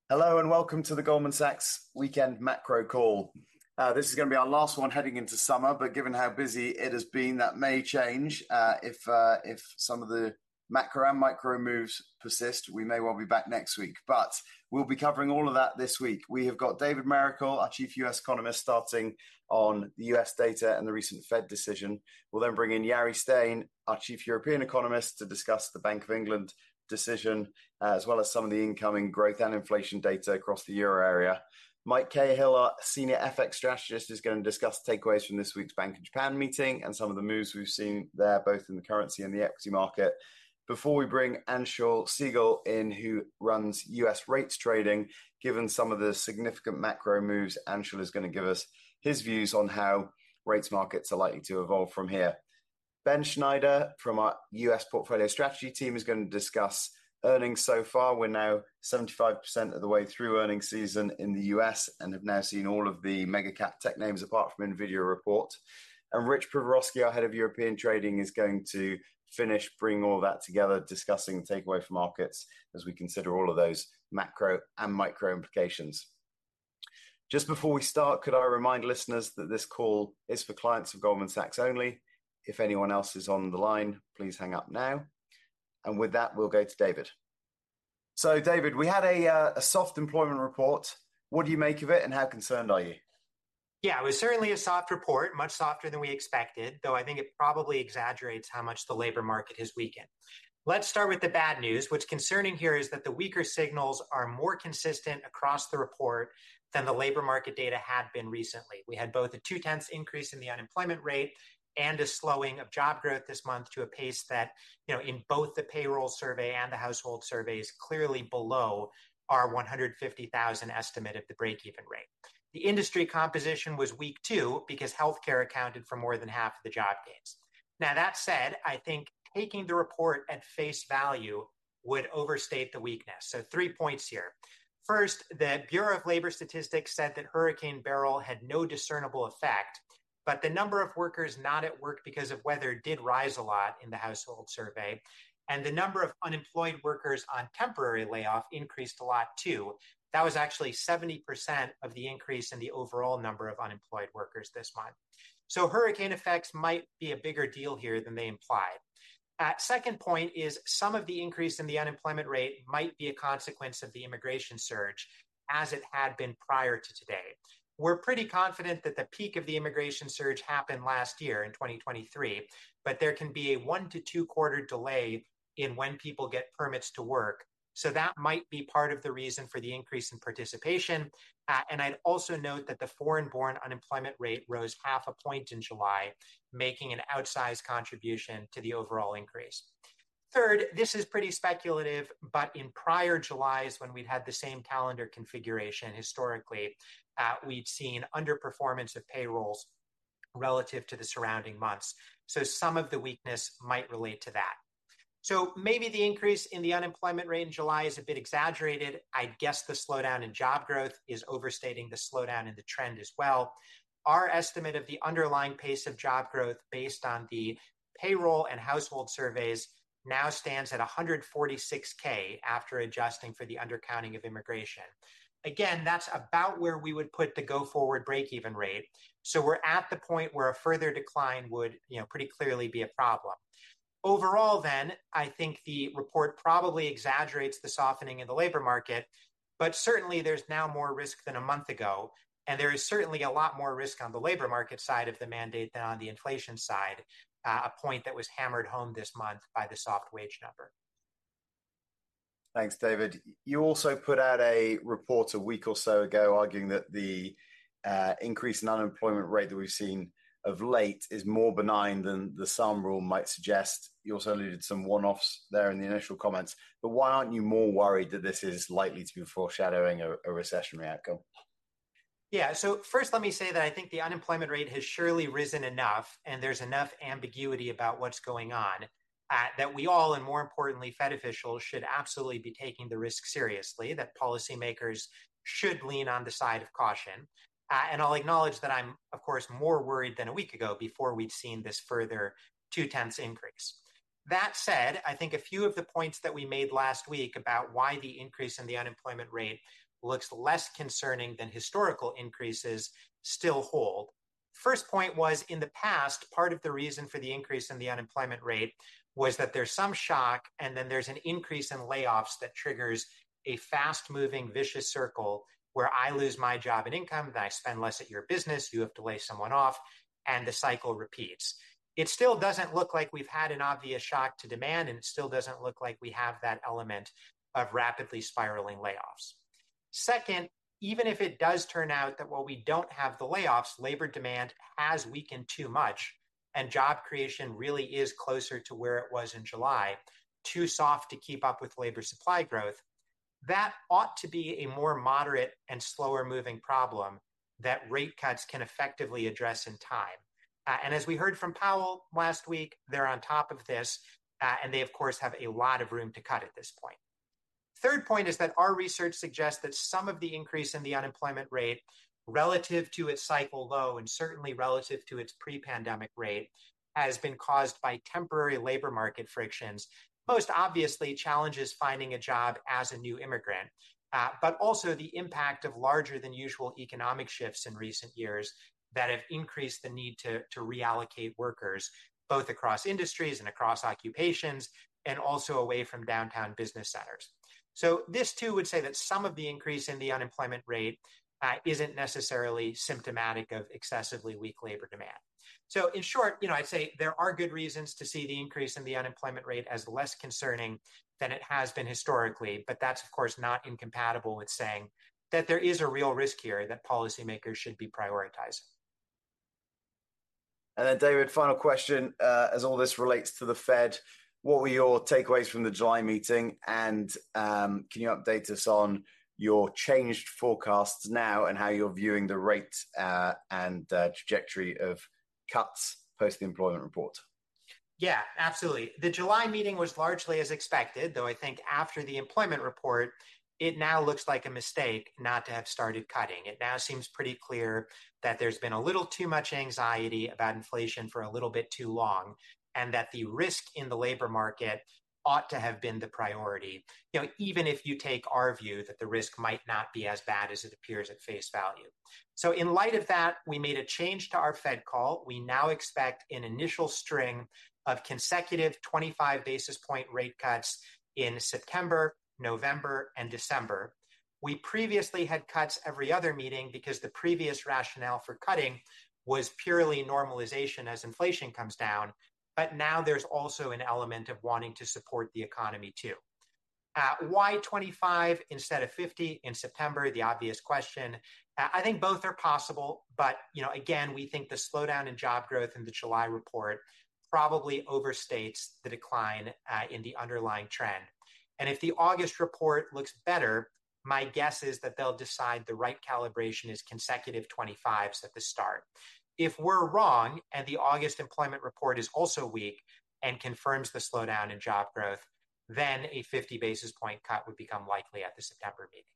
Hello and welcome to the Goldman Sachs weekend macro call. This is going to be our last one heading into summer, but given how busy it has been, that may change if some of the macro and micro moves persist. We may well be back next week, but we'll be covering all of that this week. We have got David Mericle, our chief US economist, starting on the US data and the recent Fed decision. We'll then bring in Yari Stein, our chief European economist, to discuss the Bank of England decision, as well as some of the incoming growth and inflation data across the euro area. Mike Cahill, our senior FX strategist, is going to discuss takeaways from this week's Bank of Japan meeting and some of the moves we've seen there, both in the currency and the equity market. Before we bring Anshul Siegel in, who runs US rates trading, given some of the significant macro moves, Anshul is going to give us his views on how rates markets are likely to evolve from here. Ben Schneider from our US portfolio strategy team is going to discuss earnings so far. We're now 75% of the way through earnings season in the US and have now seen all of the mega cap tech names apart from NVIDIA report. And Rich Pravorovsky, our head of European trading, is going to finish bringing all that together, discussing the takeaway for markets as we consider all of those macro and micro implications. Just before we start, could I remind listeners that this call is for clients of Goldman Sachs only. If anyone else is on the line, please hang up now. And with that, we'll go to David. So, David, we had a soft employment report. What do you make of it and how concerned are you? Yeah, it was certainly a soft report, much softer than we expected, though I think it probably exaggerates how much the labor market has weakened. Let's start with the bad news. What's concerning here is that the weaker signals are more consistent across the report than the labor market data had been recently. We had both a 0.2 increase in the unemployment rate and a slowing of job growth this month to a pace that, in both the payroll survey and the household survey is clearly below our 150,000 estimate of the break-even rate. The industry composition was weak too because healthcare accounted for more than half of the job gains. Now, that said, I think taking the report at face value would overstate the weakness. So 3 points here. First, the Bureau of Labor Statistics said that Hurricane Beryl had no discernible effect, but the number of workers not at work because of weather did rise a lot in the household survey. And the number of unemployed workers on temporary layoff increased a lot too. That was actually 70% of the increase in the overall number of unemployed workers this month. So hurricane effects might be a bigger deal here than they implied. Second point is some of the increase in the unemployment rate might be a consequence of the immigration surge, as it had been prior to today. We're pretty confident that the peak of the immigration surge happened last year in 2023, but there can be a 1 to 2 quarter delay in when people get permits to work. So that might be part of the reason for the increase in participation. And I'd also note that the foreign-born unemployment rate rose 0.5 point in July, making an outsized contribution to the overall increase. Third, this is pretty speculative, but in prior Julys, when we'd had the same calendar configuration historically, we'd seen underperformance of payrolls relative to the surrounding months. So some of the weakness might relate to that. So maybe the increase in the unemployment rate in July is a bit exaggerated. I guess the slowdown in job growth is overstating the slowdown in the trend as well. Our estimate of the underlying pace of job growth based on the payroll and household surveys now stands at 146K after adjusting for the undercounting of immigration. Again, that's about where we would put the go-forward break-even rate. So we're at the point where a further decline would, pretty clearly be a problem. Overall, then, I think the report probably exaggerates the softening in the labor market, but certainly there's now more risk than a month ago. And there is certainly a lot more risk on the labor market side of the mandate than on the inflation side, a point that was hammered home this month by the soft wage number. Thanks, David. You also put out a report a week or so ago arguing that the increase in unemployment rate that we've seen of late is more benign than the SARM rule might suggest. You also alluded to some one-offs there in the initial comments. But why aren't you more worried that this is likely to be foreshadowing a recessionary outcome? Yeah, so first let me say that I think the unemployment rate has surely risen enough, and there's enough ambiguity about what's going on, that we all, and more importantly, Fed officials, should absolutely be taking the risk seriously, that policymakers should lean on the side of caution. And I'll acknowledge that I'm, of course, more worried than a week ago before we'd seen this further 0.2 increase. That said, I think a few of the points that we made last week about why the increase in the unemployment rate looks less concerning than historical increases still hold. First point was, in the past, part of the reason for the increase in the unemployment rate was that there's some shock and then there's an increase in layoffs that triggers a fast-moving vicious circle where I lose my job and income, then I spend less at your business, you have to lay someone off, and the cycle repeats. It still doesn't look like we've had an obvious shock to demand, and it still doesn't look like we have that element of rapidly spiraling layoffs. Second, even if it does turn out that while we don't have the layoffs, labor demand has weakened too much, and job creation really is closer to where it was in July, too soft to keep up with labor supply growth, that ought to be a more moderate and slower moving problem that rate cuts can effectively address in time. And as we heard from Powell last week, they're on top of this, and they, of course, have a lot of room to cut at this point. Third point is that our research suggests that some of the increase in the unemployment rate relative to its cycle low and certainly relative to its pre-pandemic rate has been caused by temporary labor market frictions, most obviously challenges finding a job as a new immigrant, but also the impact of larger than usual economic shifts in recent years that have increased the need to reallocate workers, both across industries and across occupations, and also away from downtown business centers. So this too would say that some of the increase in the unemployment rate isn't necessarily symptomatic of excessively weak labor demand. So in short, I'd say there are good reasons to see the increase in the unemployment rate as less concerning than it has been historically, but that's of course not incompatible with saying that there is a real risk here that policymakers should be prioritizing. And then David, final question, as all this relates to the Fed, what were your takeaways from the July meeting? And can you update us on your changed forecasts now and how you're viewing the rate and trajectory of cuts post the employment report? Yeah, absolutely. The July meeting was largely as expected, though I think after the employment report, it now looks like a mistake not to have started cutting. It now seems pretty clear that there's been a little too much anxiety about inflation for a little bit too long, and that the risk in the labor market ought to have been the priority, even if you take our view that the risk might not be as bad as it appears at face value. So in light of that, we made a change to our Fed call. We now expect an initial string of consecutive 25 basis point rate cuts in September, November, and December. We previously had cuts every other meeting because the previous rationale for cutting was purely normalization as inflation comes down. But now there's also an element of wanting to support the economy too. Why 25 instead of 50 in September? The obvious question. I think both are possible, but again, we think the slowdown in job growth in the July report probably overstates the decline in the underlying trend. And if the August report looks better, my guess is that they'll decide the right calibration is consecutive 25s at the start. If we're wrong and the August employment report is also weak and confirms the slowdown in job growth, then a 50 basis point cut would become likely at the September meeting.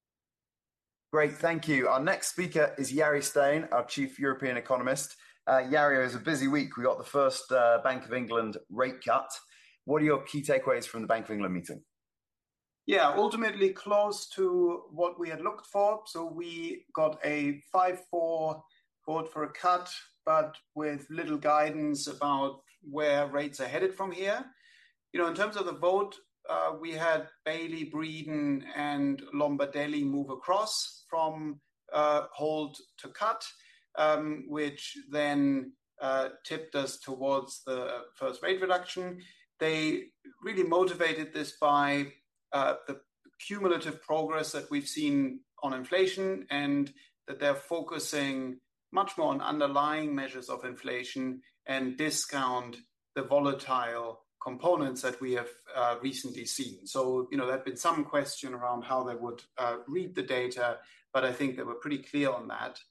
Great, thank you. Our next speaker is Yari Stein, our chief European economist. Yari, it was a busy week. We got the first Bank of England rate cut. What are your key takeaways from the Bank of England meeting? Yeah, ultimately close to what we had looked for. So we got a 5-4 vote for a cut, but with little guidance about where rates are headed from here. In terms of the vote, we had Bailey, Breeden, and Lombardelli move across from hold to cut, which then tipped us towards the first rate reduction. They really motivated this by the cumulative progress that we've seen on inflation, and that they're focusing much more on underlying measures of inflation and discount the volatile components that we have recently seen. So, there had been some question around how they would read the data, but I think they were pretty clear on that.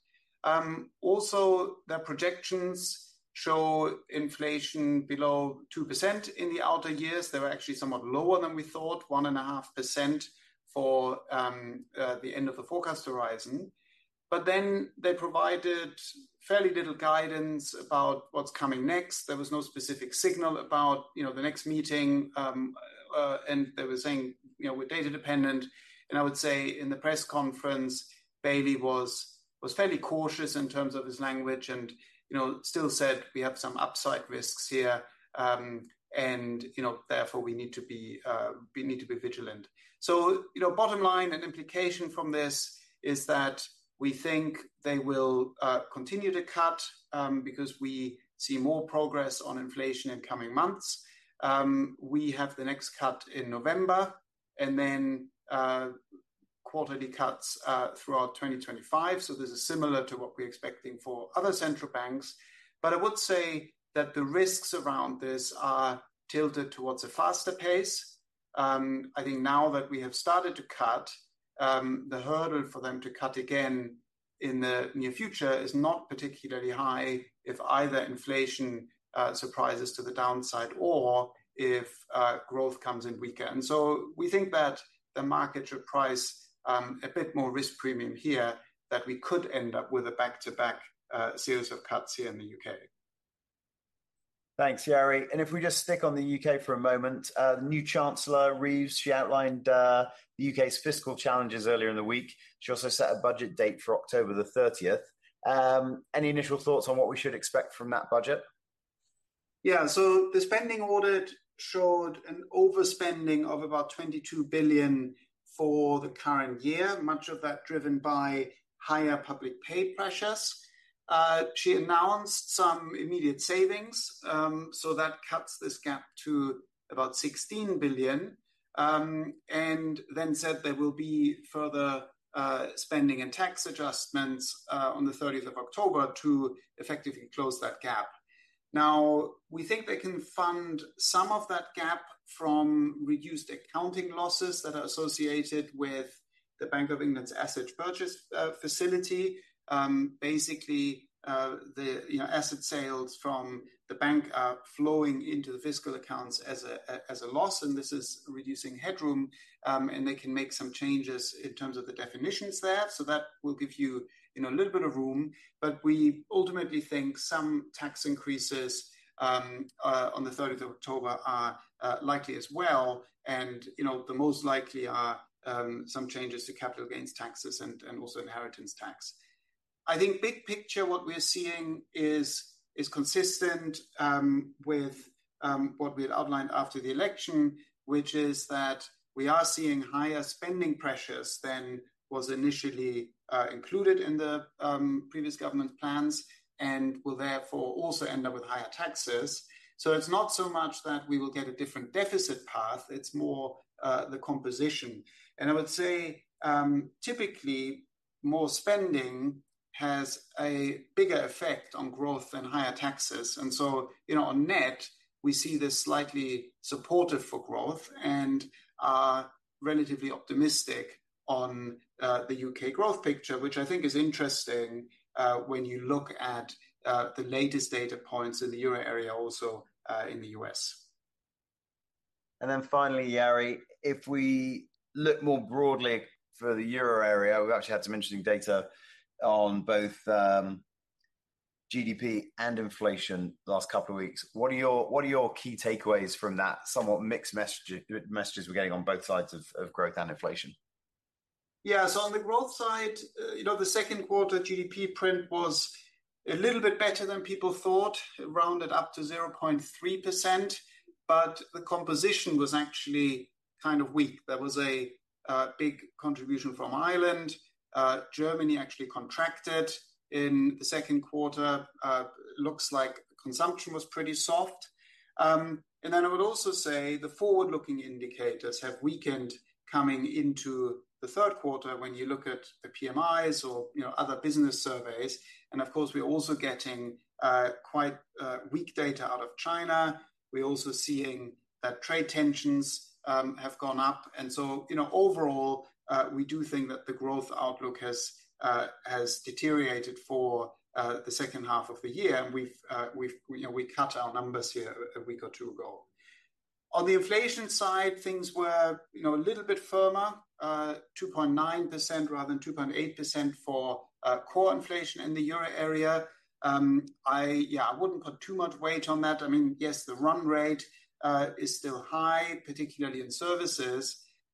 Also, their projections show inflation below 2% in the outer years. They were actually somewhat lower than we thought, 1.5% for the end of the forecast horizon. But then they provided fairly little guidance about what's coming next. There was no specific signal about, the next meeting. And they were saying, we're data dependent. And I would say in the press conference, Bailey was fairly cautious in terms of his language, and still said we have some upside risks here, and therefore we need to be vigilant. So bottom line and implication from this is that we think they will continue to cut because we see more progress on inflation in coming months. We have the next cut in November, and then quarterly cuts throughout 2025. So this is similar to what we're expecting for other central banks. But I would say that the risks around this are tilted towards a faster pace. I think now that we have started to cut, the hurdle for them to cut again in the near future is not particularly high if either inflation surprises to the downside or if growth comes in weaker. And so we think that the market should price a bit more risk premium here, that we could end up with a back-to-back series of cuts here in the UK. Thanks, Jari. And if we just stick on the UK for a moment, the new Chancellor, Reeves, she outlined the UK's fiscal challenges earlier in the week. She also set a budget date for October the 30th. Any initial thoughts on what we should expect from that budget? Yeah, so the spending audit showed an overspending of about 22 billion for the current year, much of that driven by higher public pay pressures. She announced some immediate savings, so that cuts this gap to about 16 billion, and then said there will be further spending and tax adjustments on the 30th of October to effectively close that gap. Now, we think they can fund some of that gap from reduced accounting losses that are associated with the Bank of England's asset purchase facility. Basically, the asset sales from the bank are flowing into the fiscal accounts as a loss, and this is reducing headroom, and they can make some changes in terms of the definitions there. So that will give you a little bit of room, but we ultimately think some tax increases on the 30th of October are likely as well, and the most likely are some changes to capital gains taxes and also inheritance tax. I think big picture, what we're seeing is consistent with what we had outlined after the election, which is that we are seeing higher spending pressures than was initially included in the previous government plans, and will therefore also end up with higher taxes. So it's not so much that we will get a different deficit path, it's more the composition. And I would say typically more spending has a bigger effect on growth than higher taxes. And so, on net, we see this slightly supportive for growth and are relatively optimistic on the UK growth picture, which I think is interesting when you look at the latest data points in the euro area, also in the US. And then finally, Jari, if we look more broadly for the euro area, we've actually had some interesting data on both GDP and inflation the last couple of weeks. What are your key takeaways from that somewhat mixed messages we're getting on both sides of growth and inflation? Yeah, so on the growth side, the second quarter GDP print was a little bit better than people thought, rounded up to 0.3%, but the composition was actually kind of weak. There was a big contribution from Ireland. Germany actually contracted in the second quarter. Looks like consumption was pretty soft. And then I would also say the forward-looking indicators have weakened coming into the third quarter when you look at the PMIs or other business surveys. And of course, we're also getting quite weak data out of China. We're also seeing that trade tensions have gone up. And so, overall, we do think that the growth outlook has deteriorated for the second half of the year, and we cut our numbers here a week or two ago. On the inflation side, things were a little bit firmer, 2.9% rather than 2.8% for core inflation in the euro area. I wouldn't put too much weight on that. I mean, yes, the run rate is still high, particularly in services.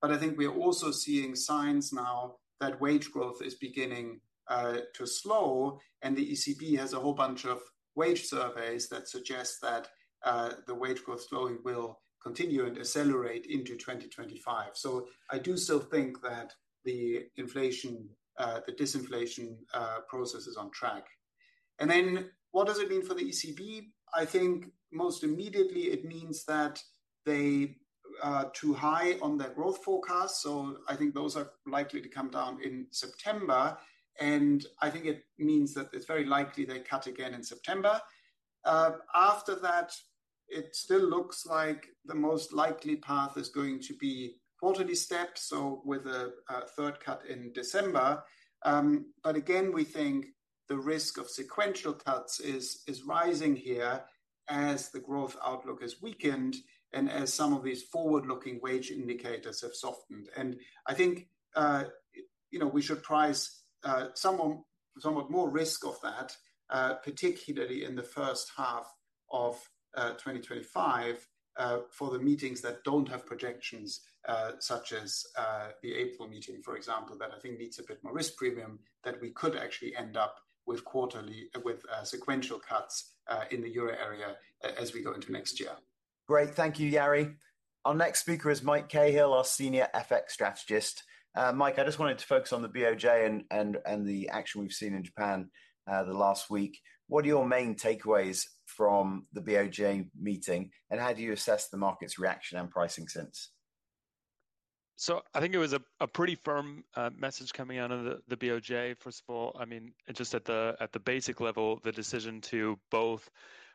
but I think we're also seeing signs now that wage growth is beginning to slow, and the ECB has a whole bunch of wage surveys that suggest that the wage growth slowing will continue and accelerate into 2025. So I do still think that the inflation, the disinflation process is on track. And then what does it mean for the ECB? I think most immediately it means that they are too high on their growth forecast. So I think those are likely to come down in September. And I think it means that it's very likely they cut again in September. After that, it still looks like the most likely path is going to be quarterly steps, so with a third cut in December. But again, we think the risk of sequential cuts is rising here as the growth outlook has weakened and as some of these forward-looking wage indicators have softened. And I think we should price somewhat more risk of that, particularly in the first half of 2025 for the meetings that don't have projections, such as the April meeting, for example, that I think needs a bit more risk premium, that we could actually end up with sequential cuts in the euro area as we go into next year. Great, thank you, Jari. Our next speaker is Mike Cahill, our senior FX strategist. Mike, I just wanted to focus on the BOJ and the action we've seen in Japan the last week. What are your main takeaways from the BOJ meeting, and how do you assess the market's reaction and pricing since? So I think it was a pretty firm message coming out of the BOJ. First of all, I mean, just at the basic level, the decision to both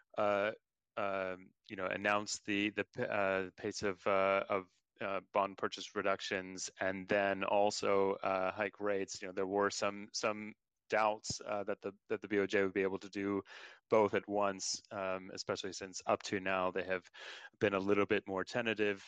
announce the pace of bond purchase reductions and then also hike rates. There were some doubts that the BOJ would be able to do both at once, especially since up to now they have been a little bit more tentative,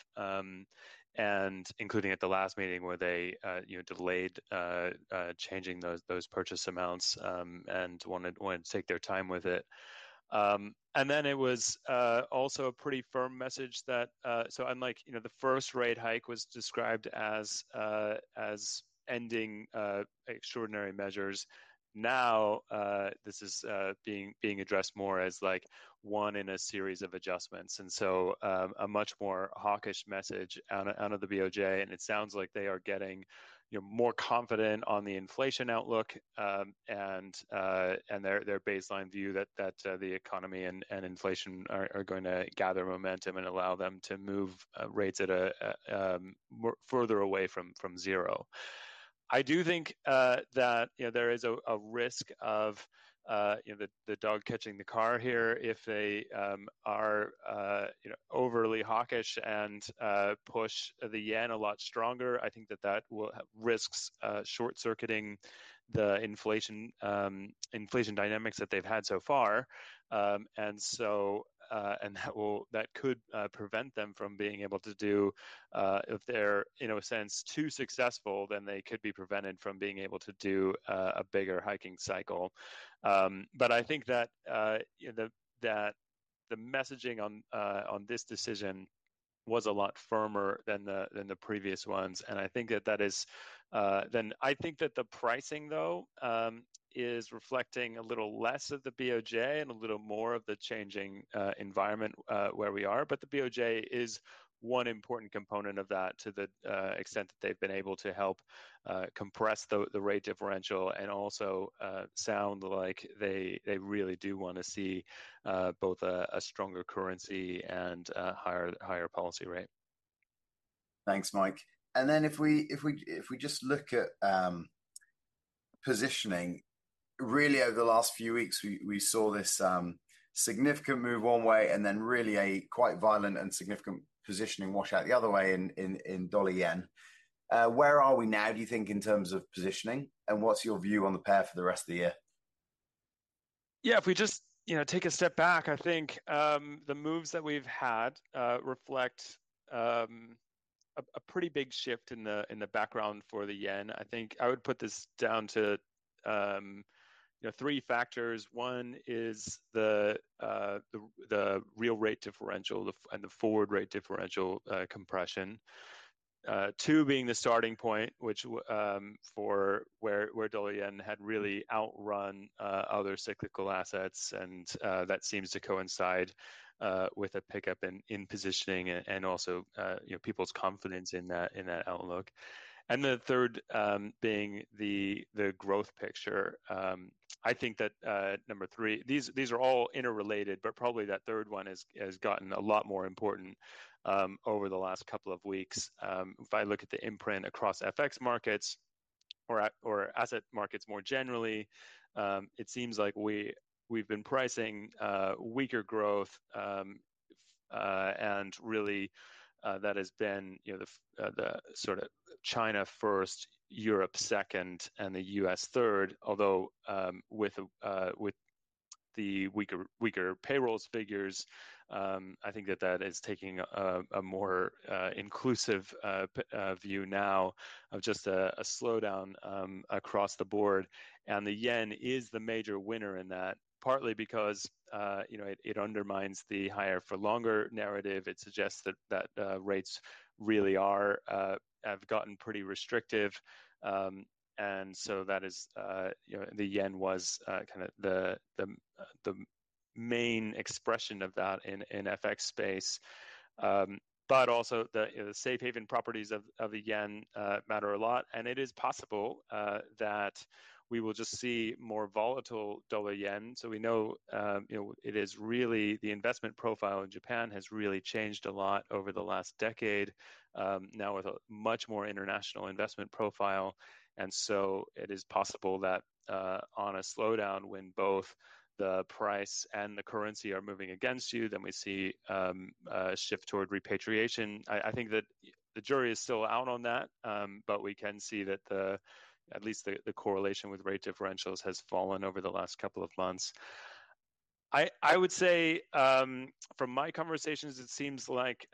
and including at the last meeting where they delayed changing those purchase amounts and wanted to take their time with it. And then it was also a pretty firm message that so unlike the first rate hike was described as ending extraordinary measures. Now this is being addressed more as like one in a series of adjustments, and so a much more hawkish message out of the BOJ, and it sounds like they are getting more confident on the inflation outlook and their baseline view that the economy and inflation are going to gather momentum and allow them to move rates at more further away from zero. I do think that there is a risk of the dog catching the car here if they are overly hawkish and push the yen a lot stronger. I think that will risks short-circuiting the inflation dynamics that they've had so far, and so. And that could prevent them from being able to do, if they're in a sense too successful, then they could be prevented from being able to do a bigger hiking cycle. But I think that that the messaging on this decision was a lot firmer than the previous ones, and I think that is. Then I think that the pricing though. Is reflecting a little less of the BOJ and a little more of the changing environment where we are. But the BOJ is one important component of that to the extent that they've been able to help compress the rate differential and also sound like they really do want to see both a stronger currency and a higher policy rate. Thanks, Mike. And then if we just look at positioning, really over the last few weeks, we saw this significant move one way and then really a quite violent and significant positioning wash out the other way in dollar yen. Where are we now, do you think, in terms of positioning? And what's your view on the pair for the rest of the year? Yeah, if we just take a step back, I think the moves that we've had reflect a pretty big shift in the background for the yen. I think I would put this down to three factors. One is the real rate differential and the forward rate differential compression. 2 being the starting point, which for where dollar yen had really outrun other cyclical assets, and that seems to coincide with a pickup in positioning and also people's confidence in that outlook. And the third being the growth picture. I think that number 3, these are all interrelated, but probably that third one has gotten a lot more important over the last couple of weeks. If I look at the imprint across FX markets or asset markets more generally, it seems like we've been pricing weaker growth, and really that has been the sort of China first, Europe second, and the U.S. third. Although with the weaker payrolls figures, I think that is taking a more inclusive view now of just a slowdown across the board, and the yen is the major winner in that. Partly because it undermines the higher for longer narrative. It suggests that rates really have gotten pretty restrictive, and so that is the yen was kind of the main expression of that in FX space. But also the safe haven properties of the yen matter a lot, and it is possible that we will just see more volatile dollar yen. So we know, it is really the investment profile in Japan has really changed a lot over the last decade, now with a much more international investment profile. And so it is possible that on a slowdown, when both the price and the currency are moving against you, then we see a shift toward repatriation. I think that the jury is still out on that, but we can see that at least the correlation with rate differentials has fallen over the last couple of months. I would say from my conversations, it seems like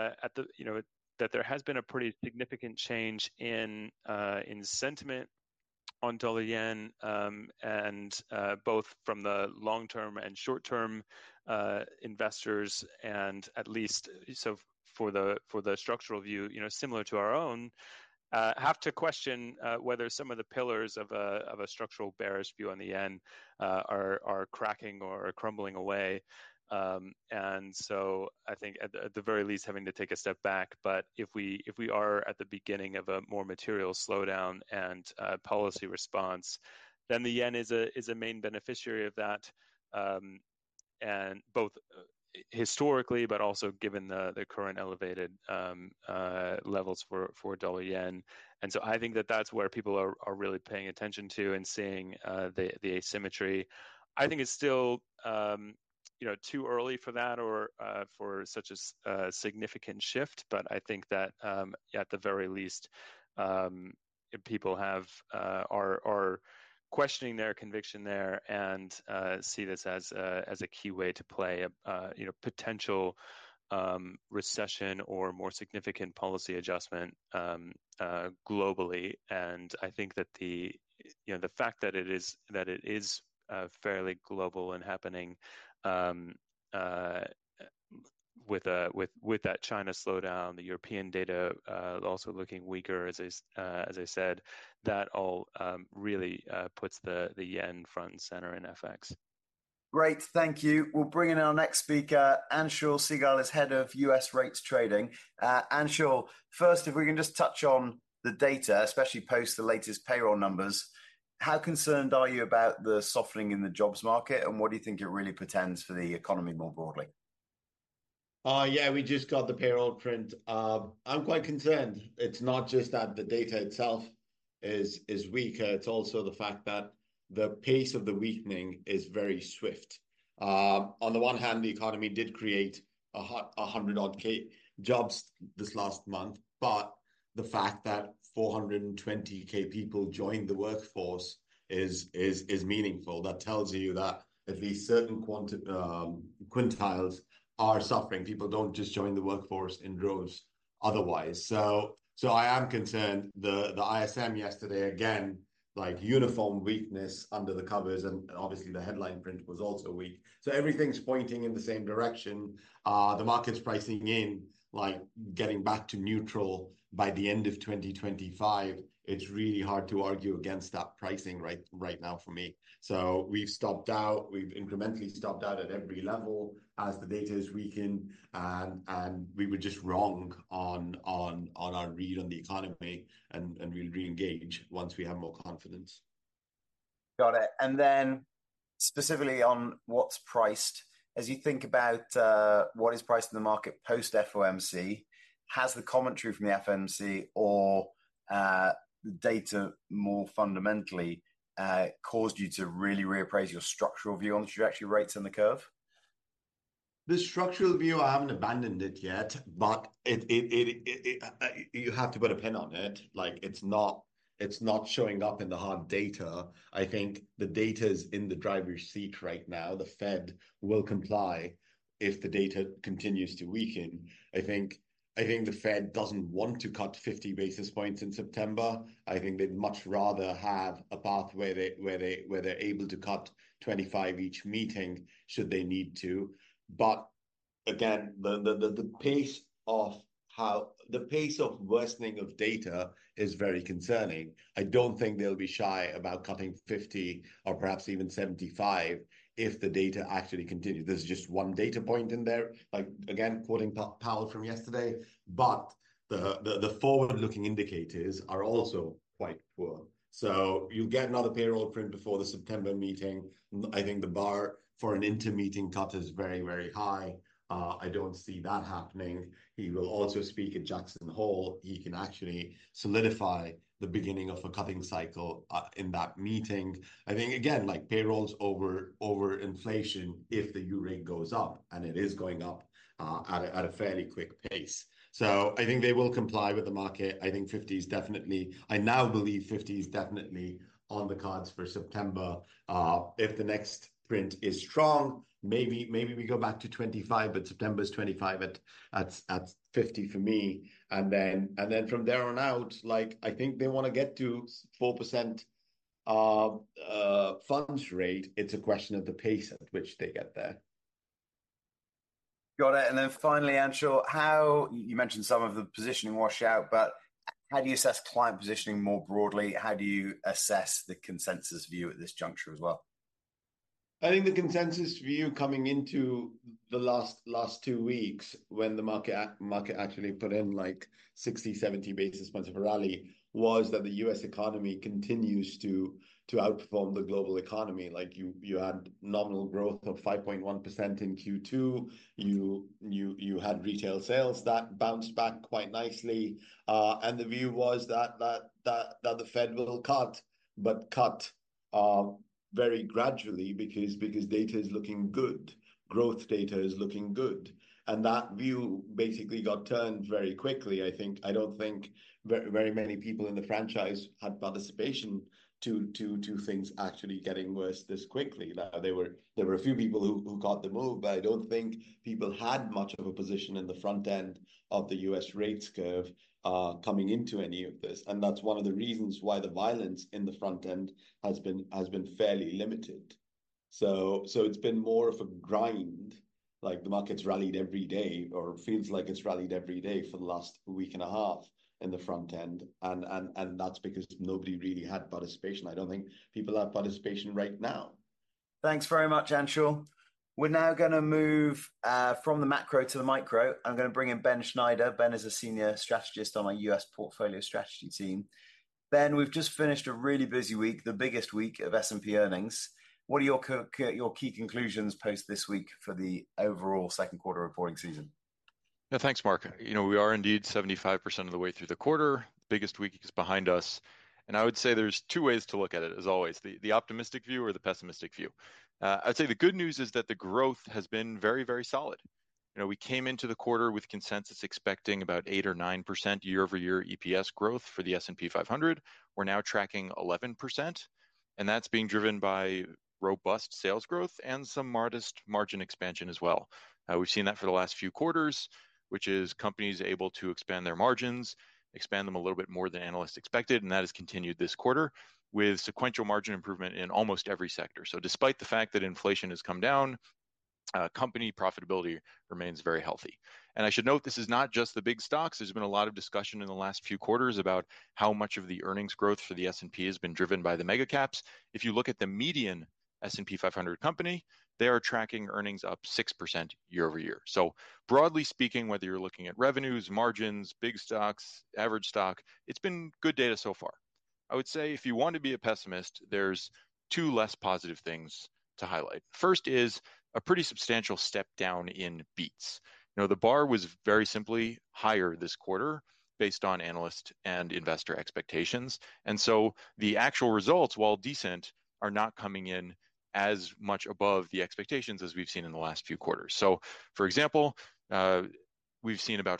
that there has been a pretty significant change in sentiment on dollar yen, and both from the long-term and short-term investors, and at least so for the structural view, similar to our own, have to question whether some of the pillars of a structural bearish view on the yen are cracking or crumbling away. And so I think at the very least having to take a step back. But if we are at the beginning of a more material slowdown and policy response, then the yen is a main beneficiary of that, and both historically, but also given the current elevated levels for dollar yen. And so I think that's where people are really paying attention to and seeing the asymmetry. I think it's still too early for that, or for such a significant shift. But I think that at the very least, people are questioning their conviction there, and see this as a key way to play a potential recession or more significant policy adjustment globally. And I think that the fact that it is fairly global and happening with that China slowdown, the European data also looking weaker, as I said, that all really puts the yen front and center in FX. Great, thank you. We'll bring in our next speaker. Anshul Segal is head of US rates trading. Anshul, first, if we can just touch on the data, especially post the latest payroll numbers. How concerned are you about the softening in the jobs market, and what do you think it really portends for the economy more broadly? Yeah, we just got the payroll print. I'm quite concerned. It's not just that the data itself is weaker. It's also the fact that the pace of the weakening is very swift. On the one hand, the economy did create 100-odd K jobs this last month, but the fact that 420K people joined the workforce is meaningful. That tells you that at least certain quintiles are suffering. People don't just join the workforce in droves otherwise. So I am concerned. The ISM yesterday, again, like uniform weakness under the covers, and obviously the headline print was also weak. So everything's pointing in the same direction. The market's pricing in like getting back to neutral by the end of 2025, it's really hard to argue against that pricing right now for me. So we've stopped out, we've incrementally stopped out at every level as the data is weakened, and we were just wrong on our read on the economy, and we'll re-engage once we have more confidence. Got it. And then specifically on what's priced, as you think about what is priced in the market post FOMC, has the commentary from the FOMC or the data more fundamentally caused you to really reappraise your structural view on the trajectory rates and the curve? The structural view, I haven't abandoned it yet, but you have to put a pin on it. Like it's not showing up in the hard data. I think the data is in the driver's seat right now. The Fed will comply if the data continues to weaken. I think the Fed doesn't want to cut 50 basis points in September. I think they'd much rather have a path where they're able to cut 25 each meeting should they need to. But again, the pace of worsening of data is very concerning. I don't think they'll be shy about cutting 50 or perhaps even 75 if the data actually continues. There's just one data point in there, like again, quoting Powell from yesterday, but the forward-looking indicators are also quite poor. So you'll get another payroll print before the September meeting. I think the bar for an inter-meeting cut is very, very high. I don't see that happening. He will also speak at Jackson Hole. He can actually solidify the beginning of a cutting cycle in that meeting. I think, again, like payrolls over inflation if the U rate goes up, and it is going up at a fairly quick pace. So I think they will comply with the market. I think 50 is definitely, I now believe 50 is definitely on the cards for September. If the next print is strong, maybe we go back to 25, but September's 25 at 50 for me, and then from there on out, like I think they want to get to 4% funds rate. It's a question of the pace at which they get there. Got it. And then finally, Anshul, how you mentioned some of the positioning washout, but how do you assess client positioning more broadly? How do you assess the consensus view at this juncture as well? I think the consensus view coming into the last 2 weeks, when the market actually put in like 60, 70 basis points of a rally, was that the US economy continues to outperform the global economy. Like you had nominal growth of 5.1% in Q2. You had retail sales that bounced back quite nicely, and the view was that the Fed will cut, but cut very gradually because data is looking good. Growth data is looking good. And that view basically got turned very quickly. I don't think very many people in the franchise had participation to things actually getting worse this quickly. Now, there were a few people who got the move, but I don't think people had much of a position in the front end of the US rates curve coming into any of this, and that's one of the reasons why the violence in the front end has been fairly limited. So it's been more of a grind, like the market's rallied every day, or feels like it's rallied every day for the last week and a half in the front end, and that's because nobody really had participation. I don't think people have participation right now. Thanks very much, Anshul. We're now going to move from the macro to the micro. I'm going to bring in Ben Schneider. Ben is a senior strategist on our US portfolio strategy team. Ben, we've just finished a really busy week, the biggest week of S&P earnings. What are your key conclusions post this week for the overall second quarter reporting season? Yeah, thanks, Mark. We are indeed 75% of the way through the quarter. The biggest week is behind us. And I would say there's two ways to look at it, as always, the optimistic view or the pessimistic view. I'd say the good news is that the growth has been very, very solid. We came into the quarter with consensus expecting about 8 or 9% year-over-year EPS growth for the S&P 500. We're now tracking 11%, and that's being driven by robust sales growth and some modest margin expansion as well. We've seen that for the last few quarters, which is companies able to expand their margins, expand them a little bit more than analysts expected, and that has continued this quarter with sequential margin improvement in almost every sector. So despite the fact that inflation has come down, company profitability remains very healthy. And I should note, this is not just the big stocks. There's been a lot of discussion in the last few quarters about how much of the earnings growth for the S&P has been driven by the mega caps. If you look at the median S&P 500 company, they are tracking earnings up 6% year over year. So broadly speaking, whether you're looking at revenues, margins, big stocks, average stock, it's been good data so far. I would say if you want to be a pessimist, there's two less positive things to highlight. First is a pretty substantial step down in beats. The bar was very simply higher this quarter based on analyst and investor expectations. And so the actual results, while decent, are not coming in as much above the expectations as we've seen in the last few quarters. So, for example, we've seen about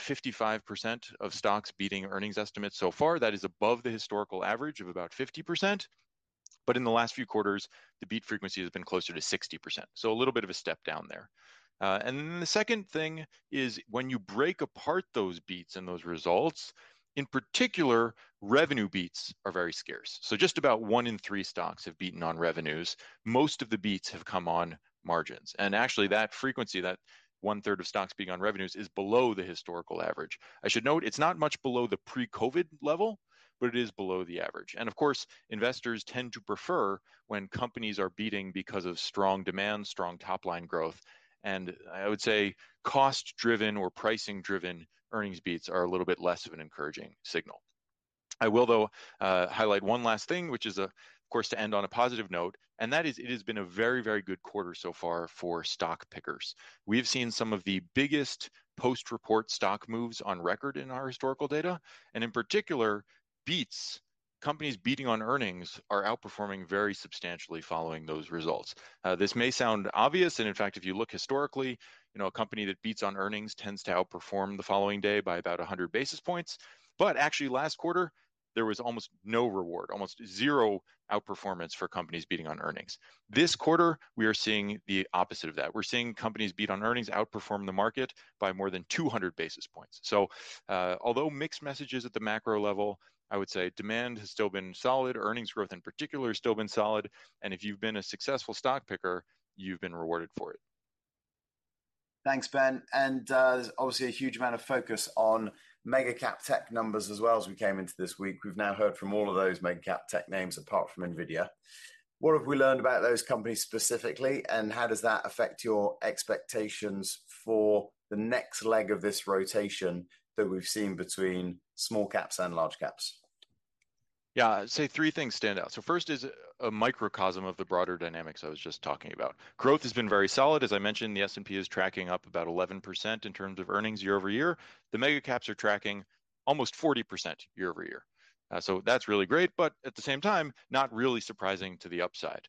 55% of stocks beating earnings estimates so far. That is above the historical average of about 50%. But in the last few quarters, the beat frequency has been closer to 60%. So a little bit of a step down there. And then the second thing is when you break apart those beats and those results, in particular, revenue beats are very scarce. So just about 1 in 3 stocks have beaten on revenues. Most of the beats have come on margins. And actually that frequency, that 1/3 of stocks being on revenues, is below the historical average. I should note it's not much below the pre-COVID level, but it is below the average. And of course, investors tend to prefer when companies are beating because of strong demand, strong top line growth. And I would say cost-driven or pricing-driven earnings beats are a little bit less of an encouraging signal. I will, though, highlight one last thing, which is, of course, to end on a positive note, and that is it has been a very, very good quarter so far for stock pickers. We've seen some of the biggest post-report stock moves on record in our historical data, and in particular, companies beating on earnings are outperforming very substantially following those results. This may sound obvious, and in fact, if you look historically, a company that beats on earnings tends to outperform the following day by about 100 basis points. But actually, last quarter, there was almost no reward, almost zero outperformance for companies beating on earnings. This quarter, we are seeing the opposite of that. We're seeing companies beat on earnings outperform the market by more than 200 basis points. So although mixed messages at the macro level, I would say demand has still been solid. Earnings growth in particular has still been solid. And if you've been a successful stock picker, you've been rewarded for it. Thanks, Ben. And there's obviously a huge amount of focus on mega cap tech numbers as well as we came into this week. We've now heard from all of those mega cap tech names apart from NVIDIA. What have we learned about those companies specifically, and how does that affect your expectations for the next leg of this rotation that we've seen between small caps and large caps? Yeah, I'd say 3 things stand out. So first is a microcosm of the broader dynamics I was just talking about. Growth has been very solid. As I mentioned, the S&P is tracking up about 11% in terms of earnings year over year. The mega caps are tracking almost 40% year over year. So that's really great, but at the same time, not really surprising to the upside.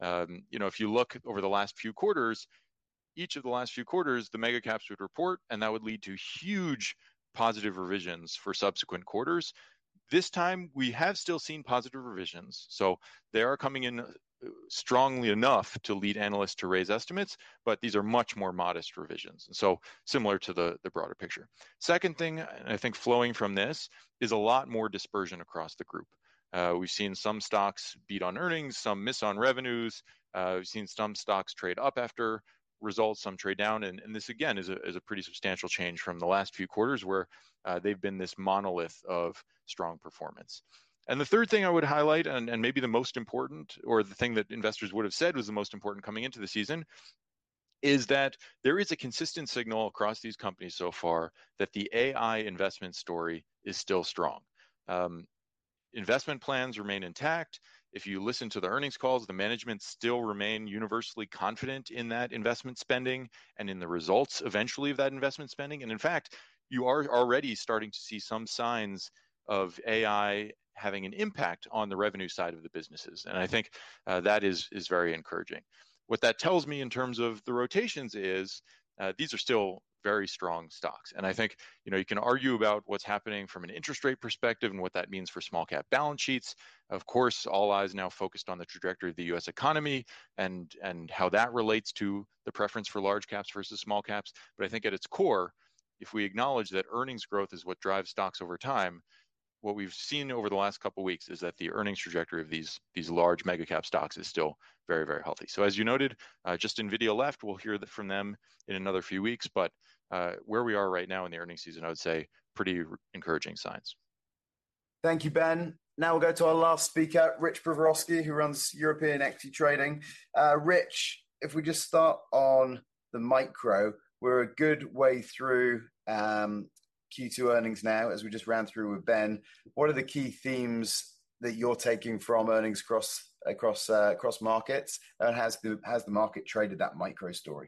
If you look over the last few quarters, each of the last few quarters, the mega caps would report, and that would lead to huge positive revisions for subsequent quarters. This time, we have still seen positive revisions. So they are coming in strongly enough to lead analysts to raise estimates, but these are much more modest revisions. And so similar to the broader picture. Second thing, and I think flowing from this, is a lot more dispersion across the group. We've seen some stocks beat on earnings, some miss on revenues. We've seen some stocks trade up after results, some trade down. And this, again, is a pretty substantial change from the last few quarters where they've been this monolith of strong performance. And the third thing I would highlight, and maybe the most important, or the thing that investors would have said was the most important coming into the season, is that there is a consistent signal across these companies so far that the AI investment story is still strong. Investment plans remain intact. If you listen to the earnings calls, the management still remain universally confident in that investment spending and in the results eventually of that investment spending. And in fact, you are already starting to see some signs of AI having an impact on the revenue side of the businesses. And I think that is very encouraging. What that tells me in terms of the rotations is these are still very strong stocks. And I think, you can argue about what's happening from an interest rate perspective and what that means for small cap balance sheets. Of course, all eyes now focused on the trajectory of the US economy and how that relates to the preference for large caps versus small caps. But I think at its core, if we acknowledge that earnings growth is what drives stocks over time, what we've seen over the last couple of weeks is that the earnings trajectory of these large mega cap stocks is still very, very healthy. So as you noted, just NVIDIA left. We'll hear from them in another few weeks, but where we are right now in the earnings season, I would say pretty encouraging signs. Thank you, Ben. Now we'll go to our last speaker, Rich Pravorovsky, who runs European equity trading. Rich, if we just start on the micro, we're a good way through Q2 earnings now, as we just ran through with Ben. What are the key themes that you're taking from earnings across markets, and has the market traded that micro story?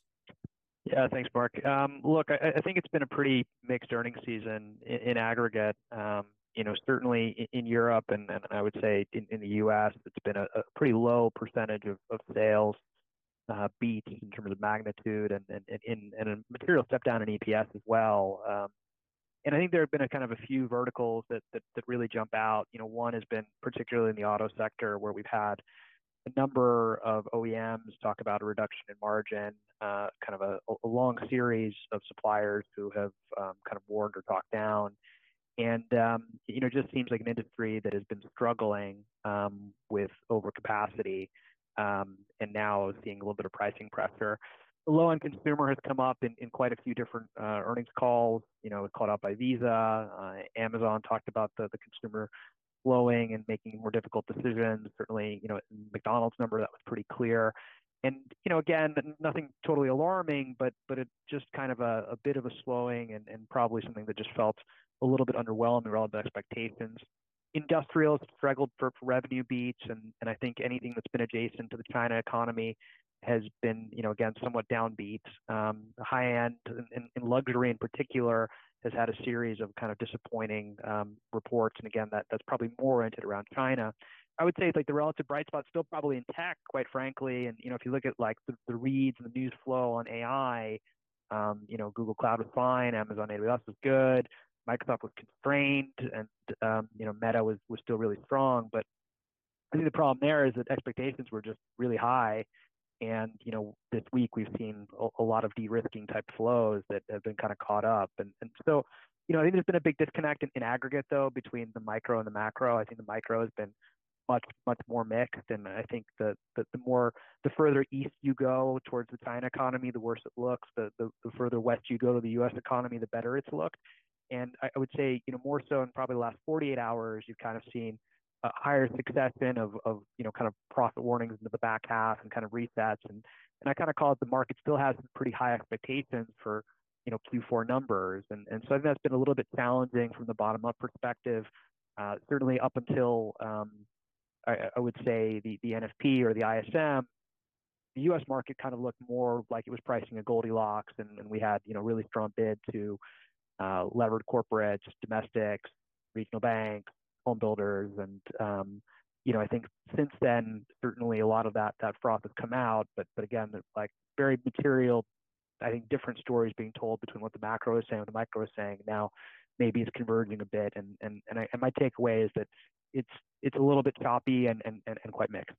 Yeah, thanks, Mark. Look, I think it's been a pretty mixed earnings season in aggregate. Certainly in Europe and I would say in the US, it's been a pretty low percentage of sales beats in terms of magnitude and a material step down in EPS as well. And I think there have been a kind of a few verticals that really jump out. One has been particularly in the auto sector, where we've had a number of OEMs talk about a reduction in margin, kind of a long series of suppliers who have kind of warned or talked down. And, it just seems like an industry that has been struggling with overcapacity and now seeing a little bit of pricing pressure. The low-end consumer has come up in quite a few different earnings calls, called out by Visa. Amazon talked about the consumer slowing and making more difficult decisions. Certainly, McDonald's number, that was pretty clear. And, again, nothing totally alarming, but it's just kind of a bit of a slowing and probably something that just felt a little bit underwhelming relative to expectations. Industrials struggled for revenue beats, and I think anything that's been adjacent to the China economy has been, again, somewhat downbeat. High end in luxury in particular has had a series of kind of disappointing reports, and again, that's probably more oriented around China. I would say it's like the relative bright spot's still probably in tech, quite frankly. And if you look at like the reads and the news flow on AI, Google Cloud was fine, Amazon AWS was good, Microsoft was constrained, and Meta was still really strong. But I think the problem there is that expectations were just really high, and this week we've seen a lot of de-risking type flows that have been kind of caught up, and so I think there's been a big disconnect in aggregate though between the micro and the macro. I think the micro has been much more mixed, and I think the further east you go towards the China economy, the worse it looks. The further west you go to the U.S. economy, the better it's looked. And I would say, more so in probably the last 48 hours, you've kind of seen a higher succession of kind of profit warnings into the back half and kind of resets. And I kind of call it the market still has pretty high expectations for, Q4 numbers. And so I think that's been a little bit challenging from the bottom up perspective, certainly up until, I would say the NFP or the ISM. The U.S. market kind of looked more like it was pricing a Goldilocks, and we had, really strong bid to levered corporates, domestics, regional banks, home builders. And, I think since then, certainly a lot of that froth has come out. But again, like very material, I think different stories being told between what the macro is saying, what the micro is saying. Now, maybe it's converging a bit. And my takeaway is that it's a little bit choppy and quite mixed.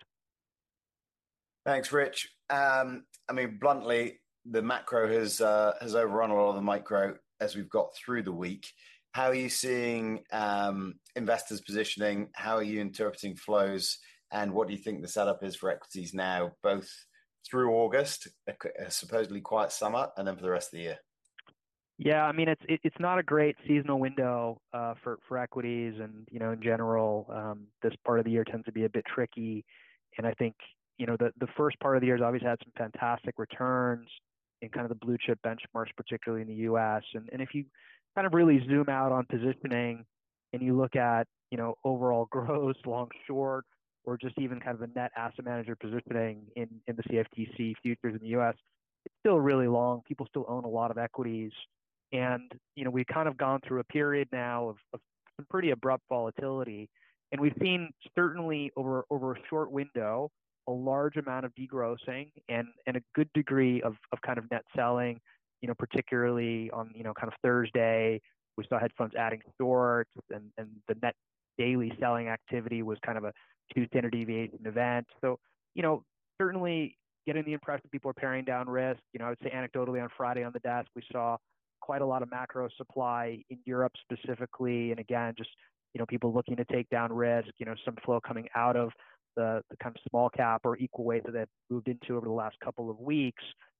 Thanks, Rich. Bluntly, the macro has overrun a lot of the micro as we've got through the week. How are you seeing investors positioning? How are you interpreting flows? And what do you think the setup is for equities now, both through August, a supposedly quiet summer, and then for the rest of the year? Yeah, it's not a great seasonal window for equities, and in general, this part of the year tends to be a bit tricky. And I think the first part of the year has always had some fantastic returns in kind of the blue chip benchmarks, particularly in the U.S. And if you kind of really zoom out on positioning and you look at overall gross, long, short, or just even kind of a net asset manager positioning in the CFTC futures in the U.S., it's still really long. People still own a lot of equities. And, we've kind of gone through a period now of some pretty abrupt volatility. And we've seen certainly over a short window, a large amount of degrossing and a good degree of kind of net selling, particularly on, kind of Thursday. We saw hedge funds adding shorts, and the net daily selling activity was kind of a 2 standard deviation event. So, certainly getting the impression people are paring down risk. I would say anecdotally on Friday on the desk, we saw quite a lot of macro supply in Europe specifically. And again, just, people looking to take down risk, some flow coming out of the kind of small cap or equal weight that they've moved into over the last couple of weeks.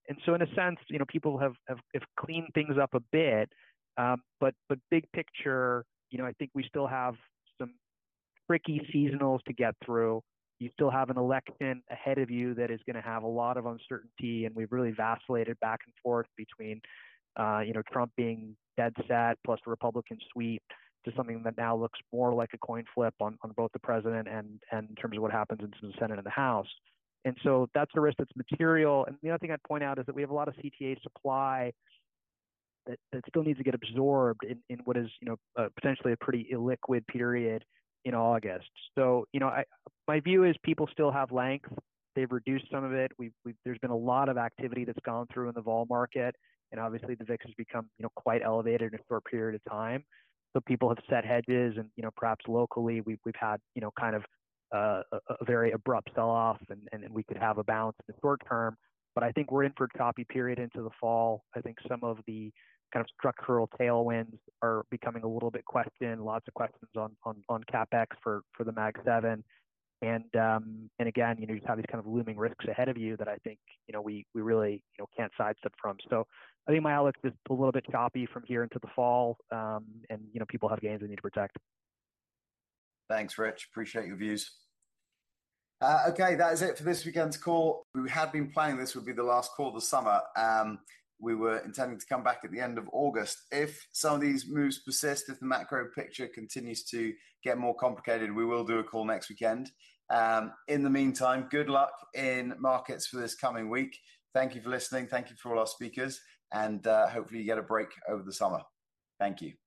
And so in a sense, people have cleaned things up a bit, but big picture, I think we still have some tricky seasonals to get through. You still have an election ahead of you that is going to have a lot of uncertainty, and we've really vacillated back and forth between, Trump being dead set plus a Republican sweep to something that now looks more like a coin flip on both the president and in terms of what happens in the Senate and the House. And so that's a risk that's material. And the other thing I'd point out is that we have a lot of CTA supply that still needs to get absorbed in what is, potentially a pretty illiquid period in August. So, my view is people still have length. They've reduced some of it. There's been a lot of activity that's gone through in the vol market, and obviously the VIX has become, quite elevated in a short period of time. So people have set hedges, and perhaps locally we've had kind of a very abrupt sell-off, and we could have a bounce in the short term. But I think we're in for a choppy period into the fall. I think some of the kind of structural tailwinds are becoming a little bit questioned. Lots of questions on capex for the Mag 7, and again, you just have these kind of looming risks ahead of you that I think we really can't sidestep from. So I think my outlook is a little bit choppy from here into the fall, and people have gains they need to protect. Thanks, Rich. Appreciate your views. Okay, that is it for this weekend's call. We had been planning this would be the last call of the summer. We were intending to come back at the end of August. If some of these moves persist, if the macro picture continues to get more complicated, we will do a call next weekend. In the meantime, good luck in markets for this coming week. Thank you for listening. Thank you for all our speakers. And hopefully you get a break over the summer. Thank you.